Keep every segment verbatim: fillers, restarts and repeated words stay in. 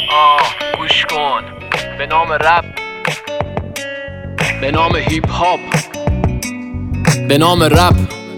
آه گوش کن، به نام رپ، به نام هیپ هاپ، به نام رپ.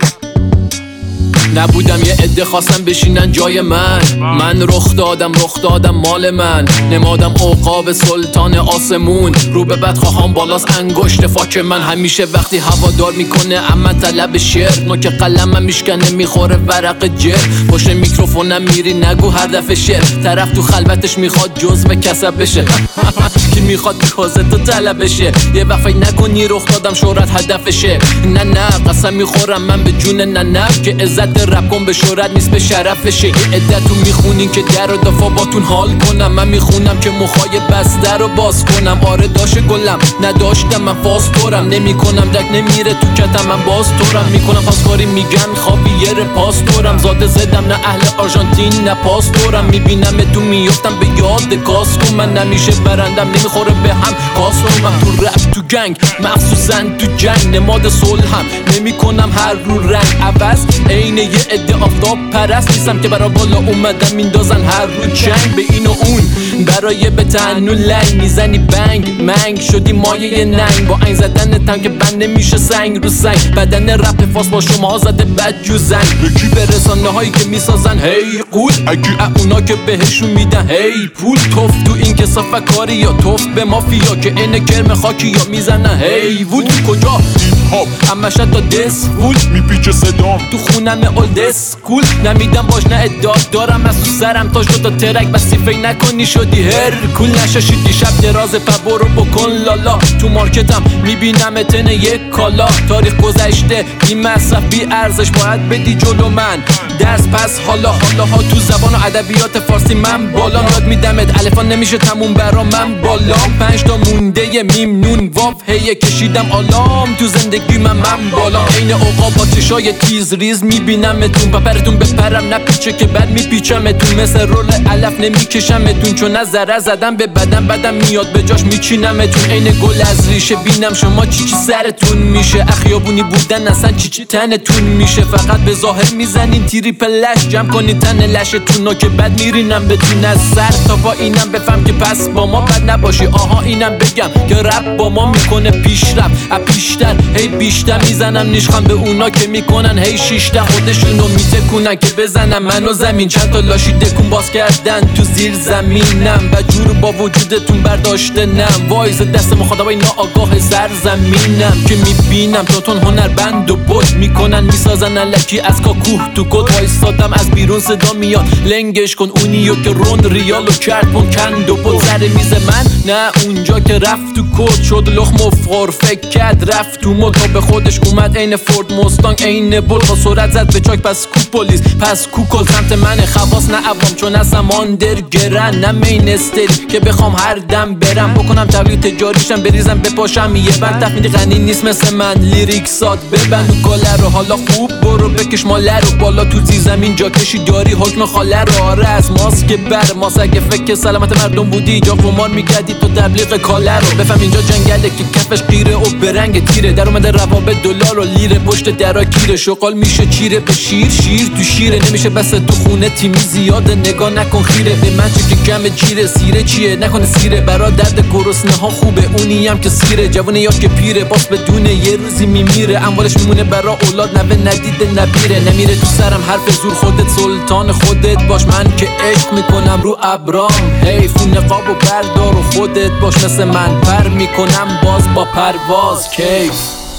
نبودم یه عده خواستم بشینن جای من، من رخ دادم رخ دادم مال من، نمادم عقاب سلطان آسمون، رو به بدخواهان بالاست انگشت فاک من. همیشه وقتی هوادار میکنه اما طلب شعر، نوک قلمم میشکنه میخوره ورق جر. پشت میکروفونم میری نگو هر دفعه شعر، طرف تو خلوتش میخواد جزء کسب بشه. کی میخواد کازه تو طلب بشه، یه وقت فکر نکنی رخ دادم شهرت هدفشه. نه نه قسم میخورم من به جون نه نه که عزت رپ کن به شهرت نیست به شرفشه. یه عدتون میخونین که در و دفاع باتون حال کنم، من میخونم که مخای بسته رو باز کنم. آره داشت گلم نداشتم من فاز تورم، نمی کنم دک نمیره تو کتم من باز تورم میکنم. پاسکاری میگن خوابیر پاستورم، زاده زدم نه اهل آرژانتین نه پاستورم. میبینم تو میفتم به یاد کاسکو، من نمیشه برندم نمیخوره به هم کاسکو. من تو رپ تو گنگ مخصوصا تو جنگ نماد صلحم، نمی کنم هر رو رنگ عوض عین یه عده آفتاب پرست نیستم که برا بالا اومدم میندازن هر رو چنگ. به این و اون برای به تن و لنگ میزنی بنگ منگ شدی مایه ننگ، با این زدن تم که بند نمیشه سنگ رو سنگ. بدن رپ فاس با شما زده بد جو زنگ، یکی به رسانه هایی که میسازن هی قول، اگه اونا که بهشون میدن هی پول. توف تو این که صفه کاری یا توف به مافیا که این کرم خاکی یا میزنن هی وول. تو کجا هیپ هاپ همش تا دس وول میپیچه صدام تو خونم اولد اسکول، نمیدم باش نه ادعا دارم از تو سرم تاش دوتا ترک بسی فکر نکنی شدی هر کول. نشاشی دیشب دراز پبرو بکن لالا، تو مارکتم میبینم تن یک کالا. تاریخ گذشته بی مصرف بی ارزش باید بدی جلو من درس، پس حالا حالا ها تو زبان و ادبیات فارسی من بالا. یاد میدمت الفا نمیشه تموم برا من بالام، پنج تا مونده میم نون واف هی کشیدم آلام تو زندگی من من بالا. عین عقاب با چشای تیز ریز میبینمتون، پپرتون بپرم نپیچه که بد میپیچمتون. مثل رول علف نمیکشمتون چون از ذره زدم به بدن بدم میاد به جاش میچینمتون. عین گل از ریشه بینم شما چی چی سرتون میشه، اخیابونی بودن اصلا چی چی تنتون میشه. فقط به ظاهر میزنین تیری پلش جمع کنین تن لشتون که بد میرینم بتون از سر تا با اینم بفهم که پس با ما بد نباشی. آها اینم بگم که رپ با ما میکنه پیشرفت از پیشتر هی بیشتر. میزنم نیشخم به اونا که میکنن هی شیشتر، خودشونو میتکونن که بزنم منو زمین. چند تا لاشی دکون باز کردن تو زیر زمینم و جور با وجودتون برداشته نم. وایز دست مخاطبای ناآگاه سرزمینم که میبینم تاتون هنر بند و بود میکنن میسازن الکی از کاکوه تو کد. وایستادم از بیرون صدا میاد لنگش کن اونیو که رون ریالو کرد پون کند و بود سر میز من. نه اونجا که رفت تو کد شد لخم و فور فکر کرد رفت تو مد تا به خودش اومد عین فورد مستانگ عین بول با سرعت زد به چاک. پس کو پلیس پس کو کل سمت من خواص نه عوام چون اصلا ماندر گرن نه مین استری که بخوام هر دم برم بکنم تبلیغ تجاریشم بریزم بپاشم. یه بند تفمیدی غنی نیست مثل من لیریکسات ببند و گله رو حالا خوب برو بکش ماله رو بالا تو زیر زمین جا کشی داری حکم خاله رو. آره از ماسک بر ماس اگه فکر سلامت مردم بودی جا قمار میکردی تو تبلیغ کاله رو. بفهم اینجا جنگله که کفش قیره و برنگ تیره در اومده روابط دلار و لیره پشت درا کیره. شغال میشه چیره به شیر شیر تو شیره نمیشه بس تو خونه تیمی زیاده نگاه نکن خیره به من چه که کم جیره. سیره چیه نکنه سیره برا درد گرسنه ها خوبه اونی هم که سیره. جوونه یا که پیره باس بدونه یه روزی میمیره، اموالش میمونه برا اولاد نوه ندیده نبیره. نمیره تو سرم حرف زور خودت سلطان خودت باش، من که عشق میکنم رو ابرام حیف نقاب و بردار و خودت باش مثل من پر میکنم باز با پرواز کیف.